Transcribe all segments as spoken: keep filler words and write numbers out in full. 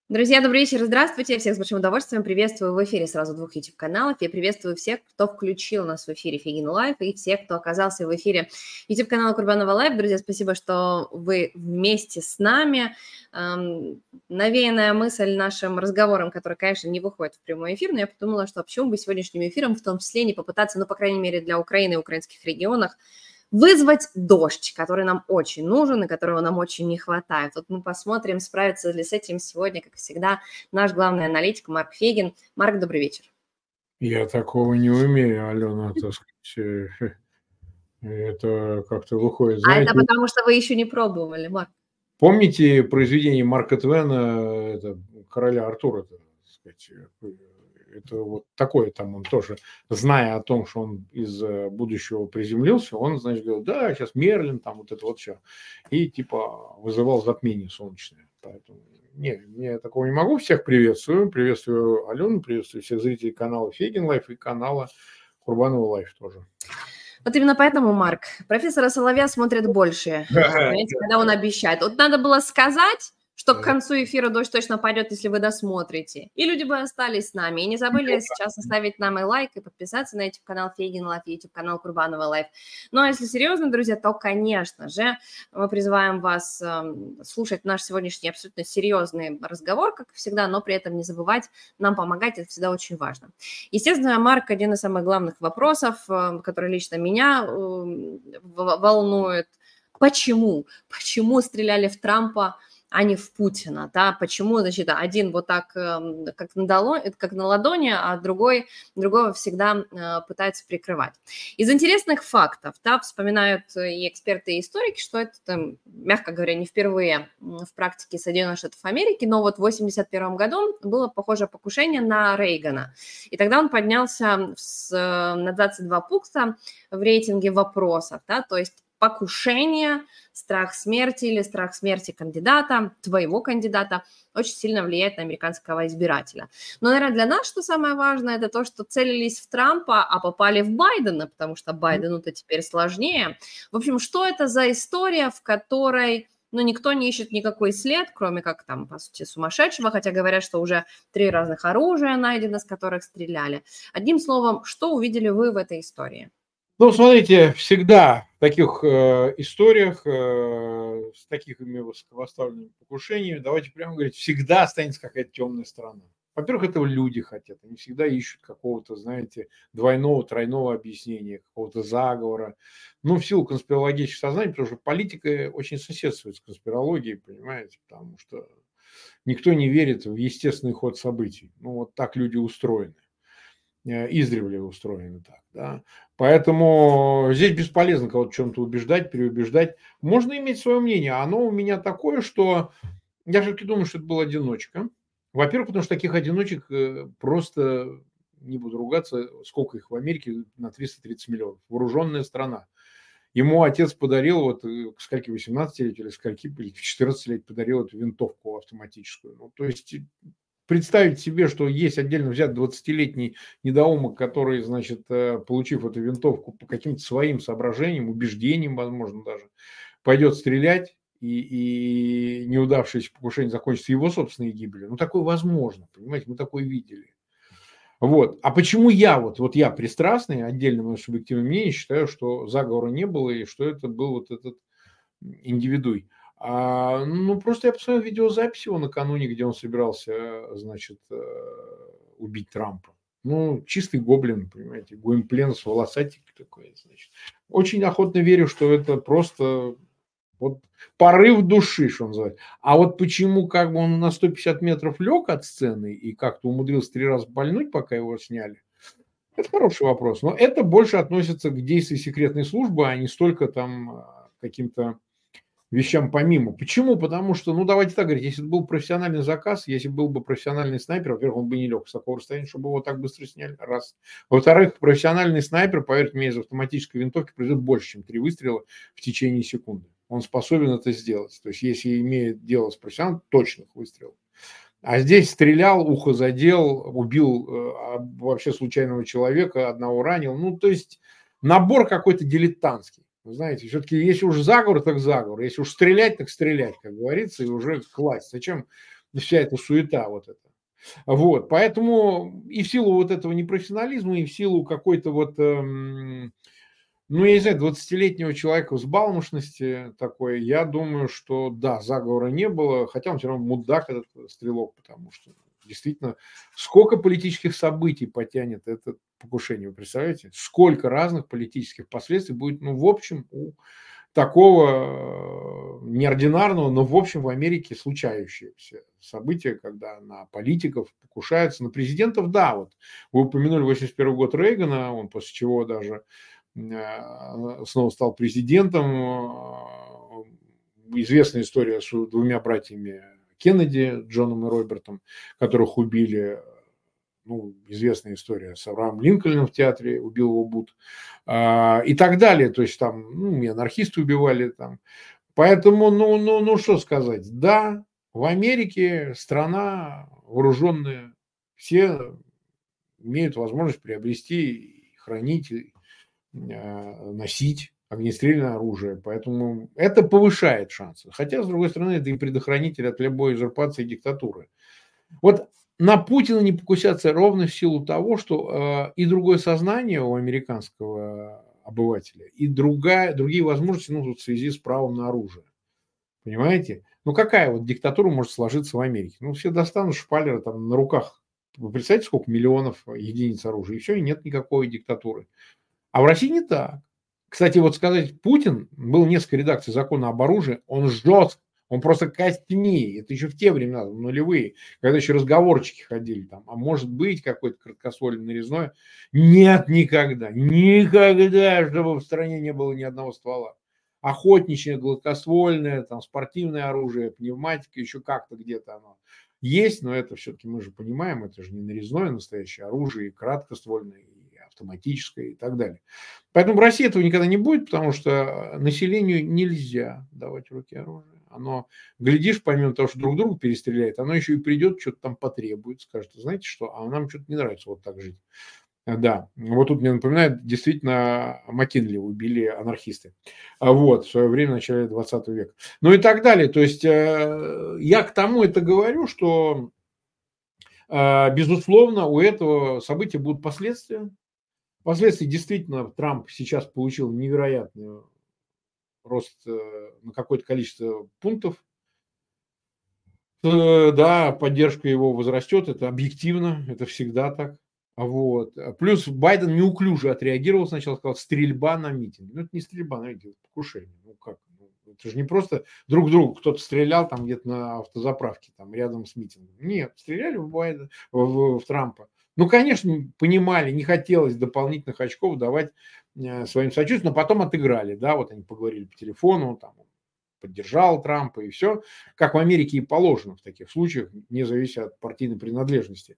Друзья, добрый вечер, здравствуйте. Я всех с большим удовольствием приветствую в эфире сразу двух YouTube-каналов. Я приветствую всех, кто включил нас в эфире Фегин Лайф, и всех, кто оказался в эфире YouTube-канала Курбанова Лайф. Друзья, спасибо, что вы вместе с нами. Эм, навеянная мысль нашим разговором, который, конечно, не выходит в прямой эфир, но я подумала, что почему бы сегодняшним эфиром в том числе не попытаться, ну, по крайней мере, для Украины и украинских регионах, вызвать дождь, который нам очень нужен и которого нам очень не хватает. Вот мы посмотрим, справится ли с этим сегодня, как всегда, наш главный аналитик Марк Фегин. Марк, добрый вечер. Я такого не умею, Алена, так сказать. Это как-то выходит, знаете... А это потому, что вы еще не пробовали, Марк. Помните произведение Марка Твена, это, короля Артура, так сказать, это вот такое там он тоже, зная о том, что он из будущего приземлился, он, значит, говорил, да, сейчас Мерлин, там вот это вот все. И типа вызывал затмение солнечное. Поэтому нет, я такого не могу. Всех приветствую. Приветствую Алену, приветствую всех зрителей канала Фегин Лайф и канала Курбанова Лайф тоже. Вот именно поэтому, Марк, профессора Соловья смотрят больше, понимаете, когда он обещает. Вот надо было сказать, что к концу эфира дождь точно пойдет, если вы досмотрите. И люди бы остались с нами. И не забыли сейчас оставить нам и лайк, и подписаться на YouTube-канал Фегин Лайф, YouTube-канал Курбанова Лайф. Ну, а если серьезно, друзья, то, конечно же, мы призываем вас э, слушать наш сегодняшний абсолютно серьезный разговор, как всегда, но при этом не забывать нам помогать, это всегда очень важно. Естественно, Марк, один из самых главных вопросов, э, который лично меня э, волнует. Почему? Почему стреляли в Трампа, а не в Путина, да, почему, значит, один вот так, как на, доло, как на ладони, а другой, другого всегда пытается прикрывать. Из интересных фактов, да, вспоминают и эксперты, и историки, что это, там, мягко говоря, не впервые в практике Соединенных Штатов Америки, но вот в восемьдесят первом году было похожее покушение на Рейгана, и тогда он поднялся с, на двадцать два пункта в рейтинге вопросов, да, то есть покушение, страх смерти или страх смерти кандидата, твоего кандидата, очень сильно влияет на американского избирателя. Но, наверное, для нас, что самое важное, это то, что целились в Трампа, а попали в Байдена, потому что Байдену-то теперь сложнее. В общем, что это за история, в которой, ну, никто не ищет никакой след, кроме как там, по сути, сумасшедшего, хотя говорят, что уже три разных оружия найдено, с которых стреляли. Одним словом, что увидели вы в этой истории? Ну, смотрите, всегда в таких э, историях, э, с такими высокопоставленными покушениями, давайте прямо говорить, всегда останется какая-то темная сторона. Во-первых, этого люди хотят. Они всегда ищут какого-то, знаете, двойного, тройного объяснения, какого-то заговора. Ну, в силу конспирологического сознания, потому что политика очень соседствует с конспирологией, понимаете, потому что никто не верит в естественный ход событий. Ну, вот так люди устроены. Издревле устроены так, да. Поэтому здесь бесполезно кого-то в чем-то убеждать, переубеждать. Можно иметь свое мнение. Оно у меня такое, что я все-таки думаю, что это был одиночка. Во-первых, потому что таких одиночек просто, не буду ругаться, сколько их в Америке, на триста тридцать миллионов. Вооруженная страна. Ему отец подарил, вот к скольки, восемнадцатилетию или скольки, или четырнадцать лет подарил эту винтовку автоматическую. Ну, то есть... Представить себе, что есть отдельно взят двадцатилетний недоумок, который, значит, получив эту винтовку по каким-то своим соображениям, убеждениям, возможно, даже, пойдет стрелять, и, и неудавшееся покушение закончится его собственной гибелью. Ну, такое возможно, понимаете, мы такое видели. Вот. А почему я, вот, вот я пристрастный, отдельно мое субъективное мнение, считаю, что заговора не было, и что это был вот этот индивидуй. А, ну, просто я посмотрел видеозапись его накануне, где он собирался, значит, убить Трампа. Ну, чистый гоблин, понимаете, Гуимплен с волосатик такой, значит. Очень охотно верю, что это просто вот порыв души, что называется. А вот почему как бы он на сто пятьдесят метров лег от сцены и как-то умудрился три раза пальнуть, пока его сняли, это хороший вопрос. Но это больше относится к действию секретной службы, а не столько там каким-то вещам помимо. Почему? Потому что, ну, давайте так говорить, если бы был профессиональный заказ, если был бы профессиональный снайпер, во-первых, он бы не лег с такого расстояния, чтобы его так быстро сняли, раз. Во-вторых, профессиональный снайпер, поверьте мне, из автоматической винтовки произведет больше, чем три выстрела в течение секунды. Он способен это сделать. То есть, если имеет дело с профессионалом, точных выстрелов. А здесь стрелял, ухо задел, убил э, вообще случайного человека, одного ранил. Ну, то есть, набор какой-то дилетантский. Вы знаете, все-таки если уж заговор, так заговор. Если уж стрелять, так стрелять, как говорится, и уже класть. Зачем вся эта суета вот эта. Вот, поэтому и в силу вот этого непрофессионализма, и в силу какой-то вот, эм, ну, я не знаю, двадцатилетнего человека взбалмошности такой, я думаю, что да, заговора не было, хотя он все равно мудак, этот Стрелок, потому что действительно сколько политических событий потянет это покушение, вы представляете? Сколько разных политических последствий будет, ну, в общем, у такого неординарного, но в общем в Америке случающееся событие, когда на политиков покушаются, на президентов, да, вот вы упомянули восемьдесят первый год Рейгана, он после чего даже снова стал президентом, известная история с двумя братьями Кеннеди, Джоном и Робертом, которых убили. Ну, известная история с Авраамом Линкольном в театре, убил его Бут, а, и так далее. То есть там, ну, и анархисты убивали там. Поэтому, ну, ну, ну, что сказать. Да, в Америке страна вооруженная, все имеют возможность приобрести, хранить, носить огнестрельное оружие. Поэтому это повышает шансы. Хотя, с другой стороны, это и предохранитель от любой узурпации и диктатуры. Вот на Путина не покусятся ровно в силу того, что э, и другое сознание у американского обывателя, и другая, другие возможности, ну, в связи с правом на оружие. Понимаете? Ну, какая вот диктатура может сложиться в Америке? Ну, все достанут шпалеры там на руках. Вы представляете, сколько миллионов единиц оружия? И все, и нет никакой диктатуры. А в России не так. Кстати, вот сказать, Путин, было несколько редакций закона об оружии, он жестко, он просто костнее. Это еще в те времена, нулевые, когда еще разговорчики ходили там. А может быть какой-то краткоствольный нарезной? Нет, никогда. Никогда, чтобы в стране не было ни одного ствола. Охотничье, гладкоствольное, там, спортивное оружие, пневматика, еще как-то где-то оно есть, но это все-таки мы же понимаем, это же не нарезное настоящее оружие, и краткоствольное, и автоматическое, и так далее. Поэтому в России этого никогда не будет, потому что населению нельзя давать в руки оружие. Оно, глядишь, помимо того, что друг друга перестреляет, оно еще и придет, что-то там потребует, скажет, знаете что, а нам что-то не нравится вот так жить. Да, вот тут мне напоминает, действительно, Маккинли убили анархисты. Вот, в свое время, в начале двадцатого века. Ну и так далее. То есть я к тому это говорю, что, безусловно, у этого события будут последствия. Последствия действительно Трамп сейчас получил невероятный рост на какое-то количество пунктов. Да, поддержка его возрастет, это объективно, это всегда так. Вот. Плюс Байден неуклюже отреагировал сначала, сказал, стрельба на митинге. Ну, это не стрельба на митинге, это покушение. Ну, как? Это же не просто друг другу кто-то стрелял там где-то на автозаправке, там рядом с митингом. Нет, стреляли в Байдена, в, в Трампа. Ну, конечно, понимали, не хотелось дополнительных очков давать своим сочувствием, но потом отыграли, да, вот они поговорили по телефону, там, поддержал Трампа и все, как в Америке и положено в таких случаях, не завися от партийной принадлежности.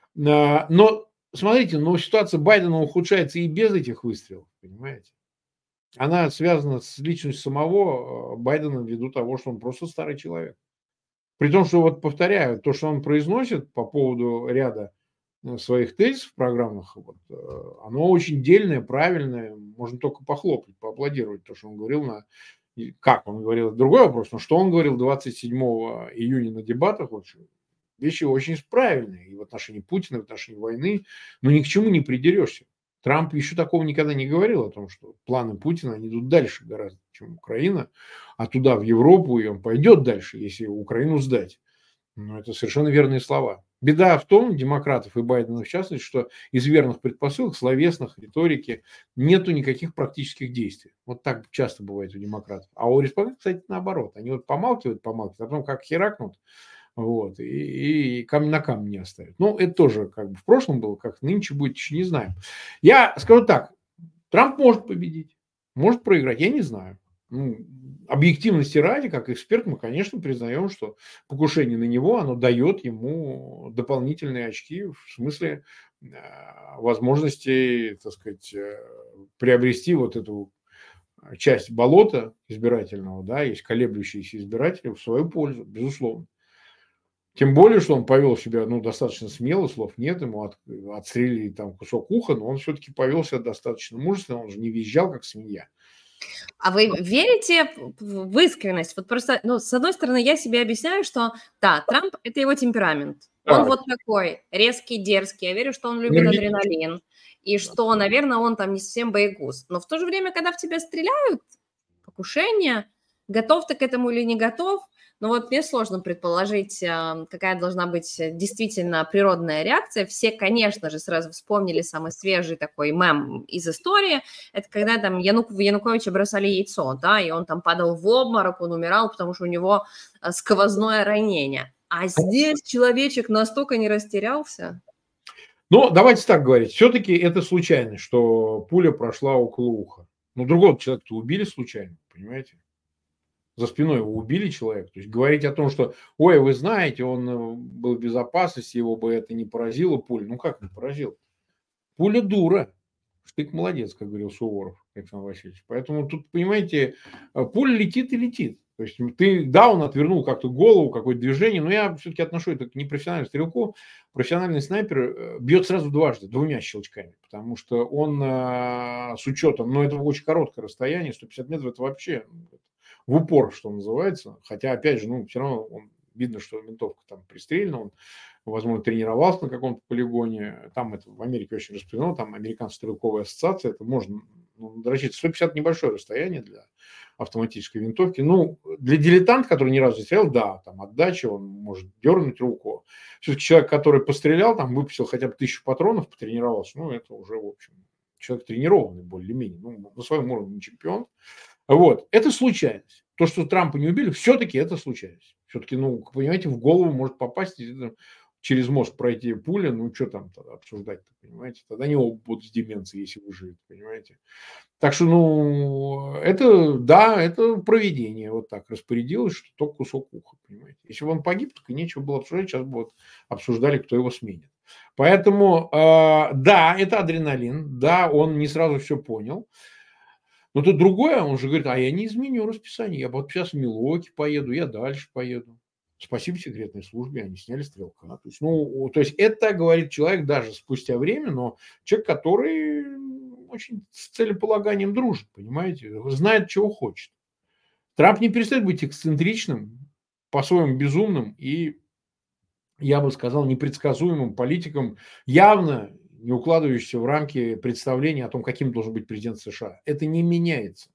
Но, смотрите, но ситуация Байдена ухудшается и без этих выстрелов, понимаете? Она связана с личностью самого Байдена ввиду того, что он просто старый человек. При том, что, вот повторяю, то, что он произносит по поводу ряда своих тезисов программных, вот, оно очень дельное, правильное, можно только похлопать, поаплодировать то, что он говорил на... Как он говорил, это другой вопрос, но что он говорил двадцать седьмого июня на дебатах, вот, вещи очень правильные и в отношении Путина, и в отношении войны, но ни к чему не придерешься. Трамп еще такого никогда не говорил о том, что планы Путина, они идут дальше гораздо, чем Украина, а туда, в Европу, и он пойдет дальше, если Украину сдать. Но это совершенно верные слова. Беда в том, демократов и Байдена в частности, что из верных предпосылок, словесных, риторики, нету никаких практических действий. Вот так часто бывает у демократов. А у республиканцев, кстати, наоборот. Они вот помалкивают, помалкивают, а потом как херакнут, вот, и, и камень на камень не оставят. Ну, это тоже как бы в прошлом было, как нынче будет, еще не знаем. Я скажу так, Трамп может победить, может проиграть, я не знаю. Ну, объективности ради, как эксперт, мы, конечно, признаем, что покушение на него, оно дает ему дополнительные очки в смысле э, возможности, так сказать, э, приобрести вот эту часть болота избирательного, да, есть колеблющиеся избиратели в свою пользу, безусловно. Тем более, что он повел себя, ну, достаточно смело, слов нет, ему от, отстрелили там кусок уха, но он все-таки повел себя достаточно мужественно, он же не визжал, как свинья. А вы верите в искренность? Вот просто, ну, с одной стороны, я себе объясняю, что, да, Трамп– это его темперамент. Он Так. вот такой резкий, дерзкий. Я верю, что он любит Энергетический. адреналин. И что, наверное, он там не совсем боегуз. Но в то же время, когда в тебя стреляют, покушение, готов ты к этому или не готов, ну вот мне сложно предположить, какая должна быть действительно природная реакция. Все, конечно же, сразу вспомнили самый свежий такой мем из истории. Это когда там Янук, в Януковича бросали яйцо, да, и он там падал в обморок, он умирал, потому что у него сквозное ранение. А здесь человечек настолько не растерялся. Ну, давайте так говорить. Все-таки это случайно, что пуля прошла около уха. Ну, другого человека-то убили случайно, понимаете? За спиной его убили человека. То есть говорить о том, что, ой, вы знаете, он был в безопасности, его бы это не поразило пуля. Ну, как не поразило? Пуля дура. Штык молодец, как говорил Суворов Александр Васильевич. Поэтому тут, понимаете, пуля летит и летит. То есть ты, да, он отвернул как-то голову, какое-то движение, но я все-таки отношу это к непрофессиональному стрелку. Профессиональный снайпер бьет сразу дважды, двумя щелчками, потому что он с учетом, ну, это очень короткое расстояние, сто пятьдесят метров, это вообще в упор, что называется. Хотя, опять же, ну, все равно он, видно, что винтовка там пристрелена, он, возможно, тренировался на каком-то полигоне. Там это в Америке очень распространено, там американская стрелковая ассоциация, это можно, ну, рассчитывать. сто пятьдесят небольшое расстояние для автоматической винтовки. Ну, для дилетанта, который ни разу не стрелял, да, там отдача, он может дернуть руку. Все-таки человек, который пострелял, там выпустил хотя бы тысячу патронов, потренировался, ну, это уже, в общем, человек тренированный более-менее, ну, на своем уровне чемпион. Вот, это случайность. То, что Трампа не убили, все-таки это случайность. Все-таки, ну, понимаете, в голову может попасть, через мозг пройти пуля, ну, что там тогда обсуждать-то, понимаете? Тогда они оба будут с деменцией, если выживут, понимаете? Так что, ну, это, да, это провидение вот так распорядилось, что только кусок уха, понимаете? Если бы он погиб, так и нечего было обсуждать, сейчас бы вот обсуждали, кто его сменит. Поэтому, э, да, это адреналин, да, он не сразу все понял. Но тут другое, он же говорит, а я не изменю расписание, я вот сейчас в Милуоки поеду, я дальше поеду. Спасибо секретной службе, они сняли стрелка. То есть, ну, то есть это говорит человек даже спустя время, но человек, который очень с целеполаганием дружит, понимаете, знает, чего хочет. Трамп не перестает быть эксцентричным, по-своему безумным и, я бы сказал, непредсказуемым политиком, явно не укладывающийся в рамки представления о том, каким должен быть президент США. Это не меняется.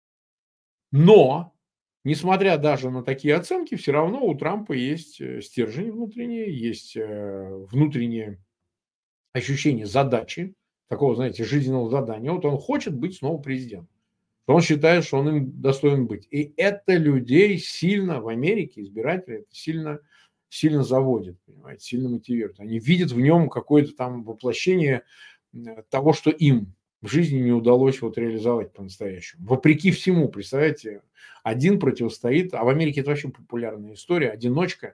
Но, несмотря даже на такие оценки, все равно у Трампа есть стержень внутренний, есть внутреннее ощущение задачи, такого, знаете, жизненного задания. Вот он хочет быть снова президентом. Он считает, что он им достоин быть. И это людей сильно в Америке, избиратели, это сильно, сильно заводит, понимаете, сильно мотивирует. Они видят в нем какое-то там воплощение того, что им в жизни не удалось вот реализовать по-настоящему. Вопреки всему, представляете, один противостоит, а в Америке это вообще популярная история, одиночка,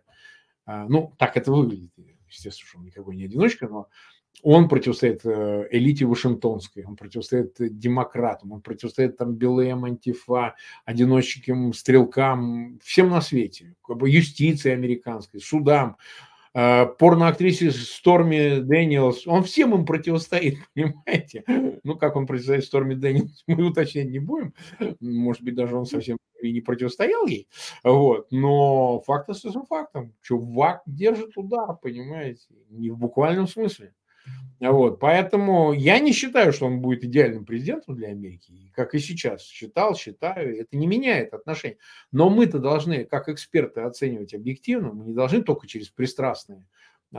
ну, так это выглядит, естественно, что он никакой не одиночка, но он противостоит элите вашингтонской, он противостоит демократам, он противостоит там БЛМ, Антифа, одиночным стрелкам, всем на свете, как бы юстиции американской, судам, порноактрисе Сторми Дэниелс, он всем им противостоит, понимаете? Ну, как он противостоит Сторми Дэниелс, мы уточнять не будем. Может быть, даже он совсем и не противостоял ей. Вот. Но факт остается фактом. Чувак держит удар, понимаете? Не в буквальном смысле. Вот. Поэтому я не считаю, что он будет идеальным президентом для Америки. Как и сейчас считал, считаю. Это не меняет отношения. Но мы-то должны, как эксперты, оценивать объективно. Мы не должны только через пристрастные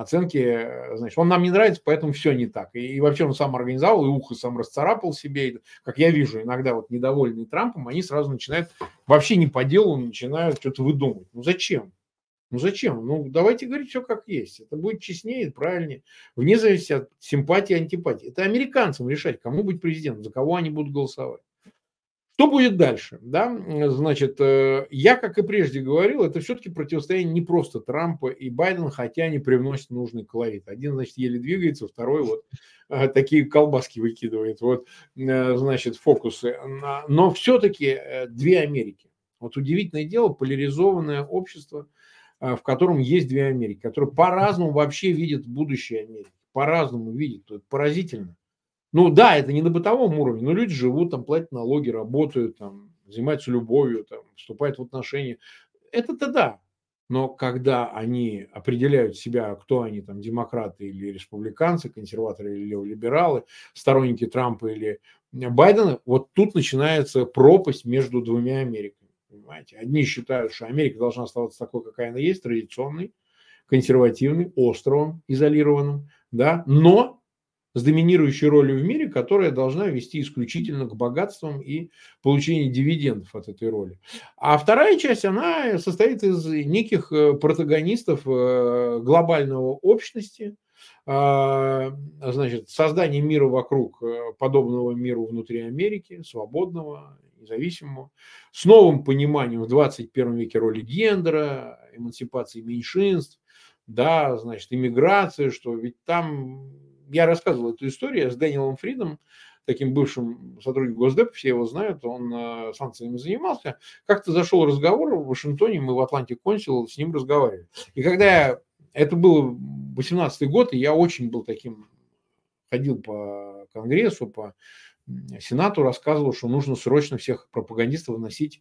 оценки. Значит, он нам не нравится, поэтому все не так. И, и вообще он сам организовал, и ухо сам расцарапал себе. И, как я вижу, иногда вот недовольные Трампом, они сразу начинают, вообще не по делу, начинают что-то выдумывать. Ну зачем? Ну зачем? Ну давайте говорить все как есть. Это будет честнее, правильнее. Вне зависимости от симпатии и антипатии. Это американцам решать, кому быть президентом, за кого они будут голосовать. Что будет дальше? Да? Значит, я, как и прежде говорил, это все-таки противостояние не просто Трампа и Байдена, хотя они привносят нужный колорит. Один, значит, еле двигается, второй вот такие колбаски выкидывает. Вот, значит, фокусы. Но все-таки две Америки. Вот удивительное дело, поляризованное общество, в котором есть две Америки, которые по-разному вообще видят будущее Америки, по-разному видят. Это поразительно. Ну да, это не на бытовом уровне, но люди живут, там, платят налоги, работают, там, занимаются любовью, там, вступают в отношения. Это-то да. Но когда они определяют себя, кто они, там, демократы или республиканцы, консерваторы или либералы, сторонники Трампа или Байдена, вот тут начинается пропасть между двумя Америками. Понимаете? Одни считают, что Америка должна оставаться такой, какая она есть, традиционной, консервативной, островом, изолированным, да, но с доминирующей ролью в мире, которая должна вести исключительно к богатствам и получению дивидендов от этой роли. А вторая часть, она состоит из неких протагонистов глобального общности, значит, создания мира вокруг подобного миру внутри Америки, свободного, независимого, с новым пониманием в двадцать первом веке роли гендера, эмансипации меньшинств, да, значит, иммиграция, что ведь там... Я рассказывал эту историю с Дэниелом Фридом, таким бывшим сотрудником Госдепа, все его знают, он э, санкциями занимался. Как-то зашел разговор в Вашингтоне, мы в Atlantic Council с ним разговаривали. И когда я, это был восемнадцатый год, и я очень был таким, ходил по Конгрессу, по Сенату, рассказывал, что нужно срочно всех пропагандистов вносить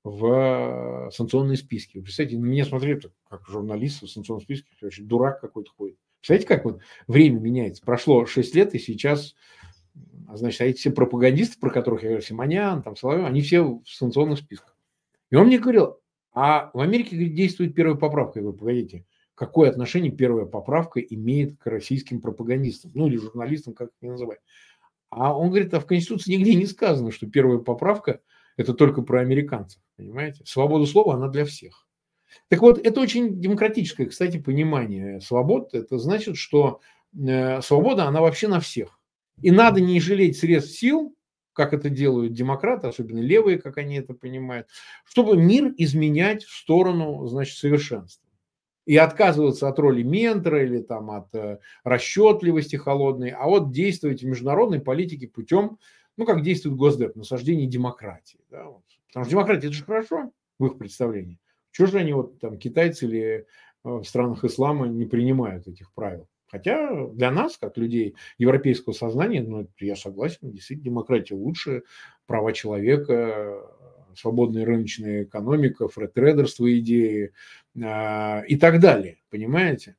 в санкционные списки. Вы представляете, на меня смотрели как журналист в санкционном списке, вообще дурак какой-то ходит. Представляете, как вот время меняется? Прошло шесть лет, и сейчас, значит, а эти все пропагандисты, про которых я говорю, Симонян, там, Соловьев, они все в санкционных списках. И он мне говорил, а в Америке, говорит, действует первая поправка. Я говорю, погодите, какое отношение первая поправка имеет к российским пропагандистам? Ну, или журналистам, как их называть. А он говорит, а в Конституции нигде не сказано, что первая поправка – это только про американцев, понимаете? Свобода слова, она для всех. Так вот, это очень демократическое, кстати, понимание свобод. Это значит, что э, свобода, она вообще на всех. И надо не жалеть средств сил, как это делают демократы, особенно левые, как они это понимают, чтобы мир изменять в сторону, значит, совершенства. И отказываться от роли ментора или там, от э, расчетливости холодной, а вот действовать в международной политике путем, ну, как действует Госдеп, насаждение демократии. Да? Потому что демократия – это же хорошо в их представлении. Чего же они, вот там, китайцы или в странах ислама не принимают этих правил? Хотя для нас, как людей европейского сознания, ну, я согласен, действительно, демократия лучше, права человека, свободная рыночная экономика, фри-трейдерство идеи э, и так далее, понимаете?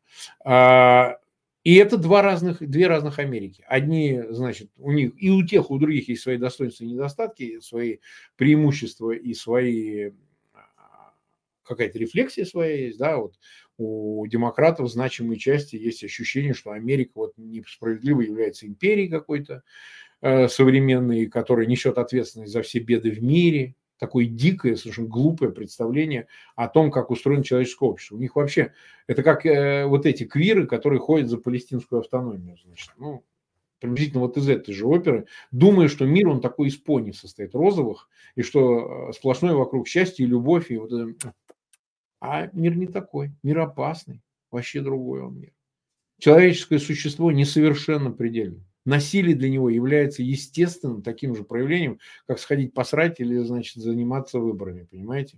А, и это два разных, две разных Америки. Одни, значит, у них и у тех, и у других есть свои достоинства и недостатки, свои преимущества и свои... какая-то рефлексия своя есть, да, вот у демократов в значимой части есть ощущение, что Америка вот несправедливо является империей какой-то э, современной, которая несет ответственность за все беды в мире. Такое дикое, совершенно глупое представление о том, как устроено человеческое общество. У них вообще, это как э, вот эти квиры, которые ходят за палестинскую автономию, значит, ну, приблизительно вот из этой же оперы, думая, что мир, он такой из пони состоит, розовых, и что сплошное вокруг счастье и любовь, и вот это... А мир не такой, мир опасный, вообще другой он мир. Человеческое существо несовершенно предельно. Насилие для него является естественным таким же проявлением, как сходить посрать или, значит, заниматься выборами, понимаете?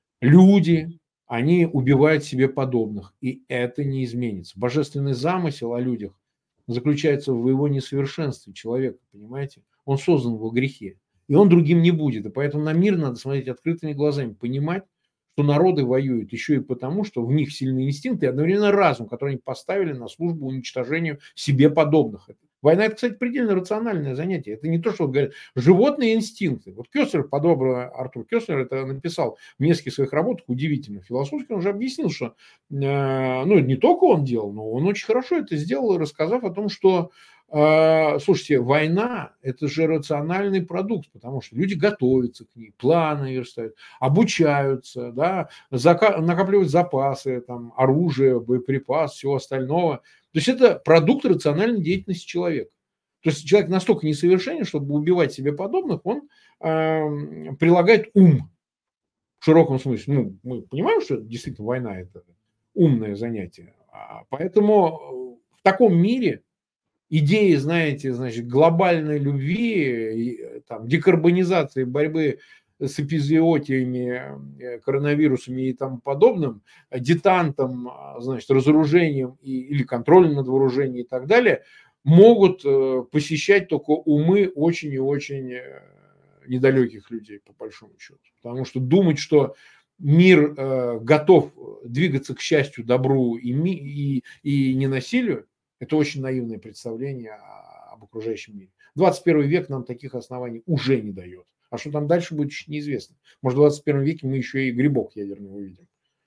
Люди, они убивают себе подобных, и это не изменится. Божественный замысел о людях заключается в его несовершенстве человека, понимаете? Он создан во грехе, и он другим не будет. И поэтому на мир надо смотреть открытыми глазами, понимать, что народы воюют еще и потому, что в них сильные инстинкты и одновременно разум, который они поставили на службу уничтожению себе подобных. Война – это, кстати, предельно рациональное занятие. Это не то, что вот говорят, животные инстинкты. Вот Кёслер, подобно Артур Кёслер, это написал в нескольких своих работах, удивительно философски, он уже объяснил, что, э, ну, не только он делал, но он очень хорошо это сделал, рассказав о том, что, э, слушайте, война – это же рациональный продукт, потому что люди готовятся к ней, планы верстают, обучаются, да, зака- накапливают запасы, там, оружие, боеприпас, всего остального. То есть это продукт рациональной деятельности человека. То есть человек настолько несовершенен, чтобы убивать себе подобных, он э, прилагает ум в широком смысле. Ну, мы понимаем, что действительно война – это умное занятие. А поэтому в таком мире идеи, знаете, значит, глобальной любви, там, декарбонизации, борьбы с эпизоотиями, коронавирусами и тому подобным, детантом, значит, разоружением и, или контролем над вооружением и так далее, могут посещать только умы очень и очень недалеких людей, по большому счету. Потому что думать, что мир готов двигаться к счастью, добру и, и, и ненасилию, это очень наивное представление об окружающем мире. двадцать первый век нам таких оснований уже не дает. А что там дальше будет, еще неизвестно. Может, в двадцать первом веке мы еще и грибок ядерный увидим.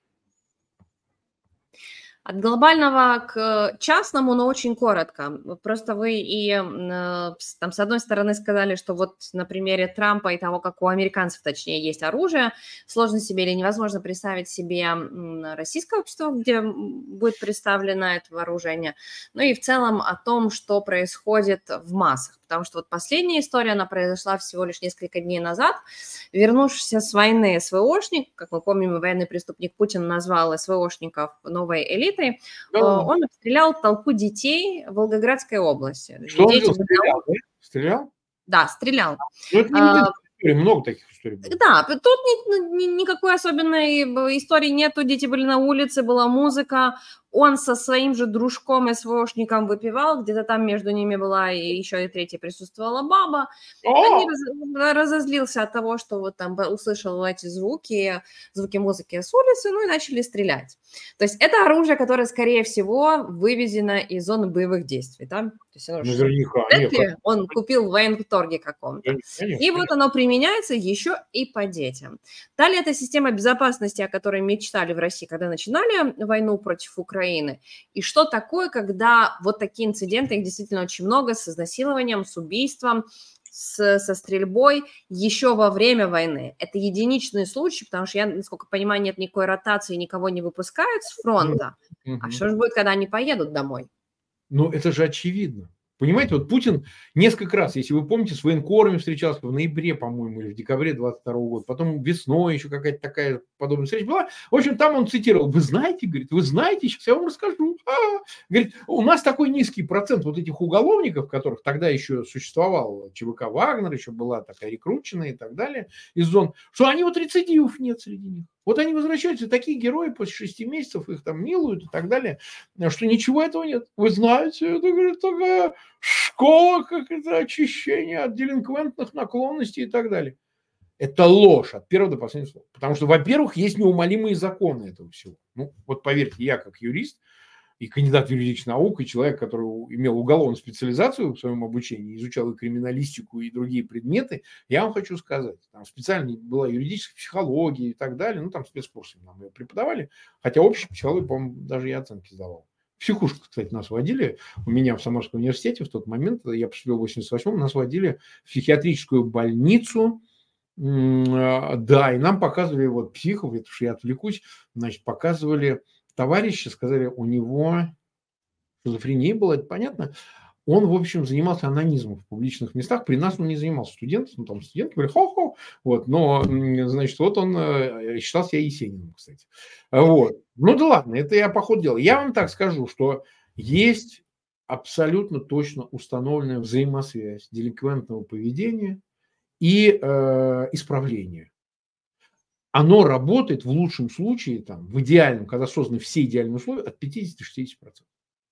От глобального к частному, но очень коротко. Просто вы и там, с одной стороны, сказали, что вот на примере Трампа и того, как у американцев, точнее, есть оружие, сложно себе или невозможно представить себе российское общество, где будет представлено это вооружение. Ну и в целом о том, что происходит в массах. Потому что вот последняя история, она произошла всего лишь несколько дней назад. Вернувшийся с войны СВОшник, как мы помним, военный преступник Путин назвал СВОшников новой элитой, да. Он обстрелял толпу детей в Волгоградской области. Что Дети он стрелял, да? Стрелял? Да, стрелял. Ну, это не а, история, много таких историй было. Да, тут ни, ни, никакой особенной истории нету. Дети были на улице, была музыка. Он со своим же дружком СВОшником выпивал, где-то там между ними была и еще и третья присутствовала баба. Они раз, разозлился от того, что вот там услышал эти звуки, звуки музыки с улицы, ну и начали стрелять. То есть это оружие, которое, скорее всего, вывезено из зоны боевых действий, да? То есть оно, Наверняка. Он купил в военторге каком-то. И вот оно применяется еще и по детям. Далее это система безопасности, о которой мечтали в России, когда начинали войну против Украины. И что такое, когда вот такие инциденты, их действительно очень много, с изнасилованием, с убийством, с, со стрельбой еще во время войны. Это единичные случаи, потому что я, насколько понимаю, нет никакой ротации, никого не выпускают с фронта. Mm-hmm. А что же будет, когда они поедут домой? Ну, это же очевидно. Понимаете, вот Путин несколько раз, если вы помните, с военкорами встречался в ноябре, по-моему, или в декабре двадцать второго года, потом весной еще какая-то такая подобная встреча была. В общем, там он цитировал: вы знаете, говорит, вы знаете, сейчас я вам расскажу. А-а-а. Говорит, у нас такой низкий процент вот этих уголовников, которых тогда еще существовал ЧВК «Вагнер», еще была такая рекрученная и так далее, из зон, что они вот рецидивов нет среди них. Вот они возвращаются, такие герои после шести месяцев, их там милуют и так далее, что ничего этого нет. Вы знаете, это, говорит, такая школа, как это очищение от делинквентных наклонностей и так далее. Это ложь от первого до последнего слова. Потому что, во-первых, есть неумолимые законы этого всего. Ну, вот поверьте, я как юрист и кандидат юридических наук, и человек, который имел уголовную специализацию в своем обучении, изучал и криминалистику, и другие предметы, я вам хочу сказать, там специально была юридическая психология и так далее, ну, там спецкурсы нам ее преподавали, хотя общую психологию, по-моему, даже и оценки сдавал. Психушку, кстати, нас водили, у меня в Самарском университете в тот момент, я поступил в восемьдесят восьмом, нас водили в психиатрическую больницу, да, и нам показывали вот психов, это уж я отвлекусь, значит, показывали товарища, сказали, у него шизофрения была, это понятно. Он, в общем, занимался анонизмом в публичных местах. При нас он не занимался. Студент, ну, там студенты говорили, хо-хо. Вот, но, значит, вот он считал себя Есениным, кстати. Вот. Ну да ладно, это я по ходу дела. Я вам так скажу, что есть абсолютно точно установленная взаимосвязь делинквентного поведения и э, исправления. Оно работает в лучшем случае, там, в идеальном, когда созданы все идеальные условия, от пятидесяти до шестидесяти процентов.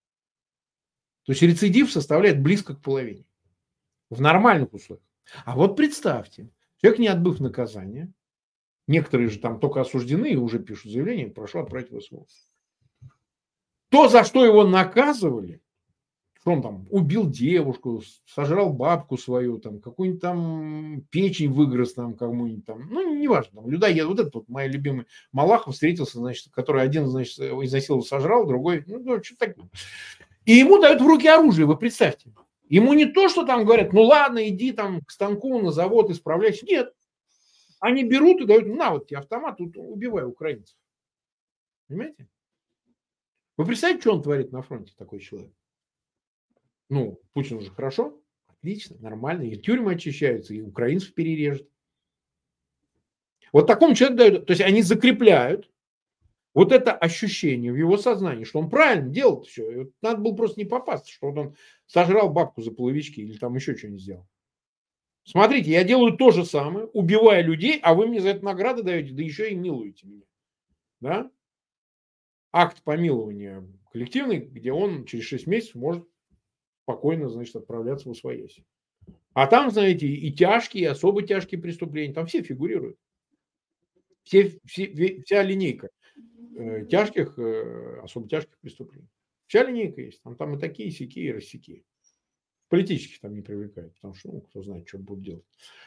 То есть рецидив составляет близко к половине. В нормальных условиях. А вот представьте, человек, не отбыв наказание, некоторые же там только осуждены и уже пишут заявление, прошу отправить в СВО. То, за что его наказывали, что он там убил девушку, сожрал бабку свою, там, какую-нибудь там печень выгрыз там кому-нибудь там, ну, неважно, там, людоед, вот этот вот мой любимый Малахов встретился, значит, который один, значит, изнасиловал, сожрал, другой, ну, что такое. И ему дают в руки оружие, вы представьте. Ему не то, что там говорят, ну, ладно, иди там к станку на завод, исправляйся. Нет. Они берут и дают, на, вот тебе автомат, тут убивай украинцев. Понимаете? Вы представляете, что он творит на фронте, такой человек? Ну, Путин уже хорошо, отлично, нормально, и тюрьмы очищаются, и украинцев перережет. Вот такому человеку дают, то есть они закрепляют вот это ощущение в его сознании, что он правильно делал все. Надо было просто не попасться, что вот он сожрал бабку за половички или там еще что-нибудь сделал. Смотрите, я делаю то же самое, убивая людей, а вы мне за это награды даете, да еще и милуете меня. Да? Акт помилования коллективный, где он через шесть месяцев может спокойно, значит, отправляться в освояси. А там, знаете, и тяжкие, и особо тяжкие преступления, там все фигурируют. Все, все, вся линейка э, тяжких, э, особо тяжких преступлений. Вся линейка есть. Там, там и такие, и сякие, и рассякие. Политических там не привлекают, потому что, ну, кто знает, что будут делать.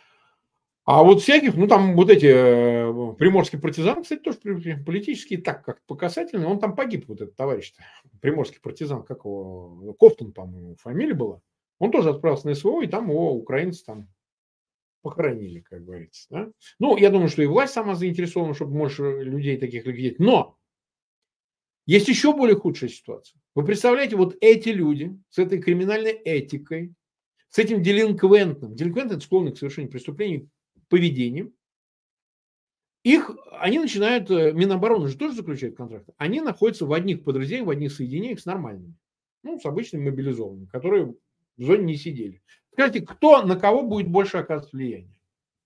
А вот всяких, ну, там вот эти э, приморские партизаны, кстати, тоже политические, так, как по касательной, он там погиб, вот этот товарищ-то, приморский партизан, как его, Кофтон, по-моему, фамилия была. Он тоже отправился на СВО, и там его украинцы там похоронили, как говорится. Да? Ну, я думаю, что и власть сама заинтересована, чтобы больше людей таких ликвидировать. Но есть еще более худшая ситуация. Вы представляете, вот эти люди с этой криминальной этикой, с этим делинквентным, делинквентным, склонным к совершению преступлений, поведением, их, они начинают, Минобороны же тоже заключает контракты, они находятся в одних подразделениях, в одних соединениях с нормальными, ну, с обычными мобилизованными, которые в зоне не сидели. Скажите, кто на кого будет больше оказывать влияние?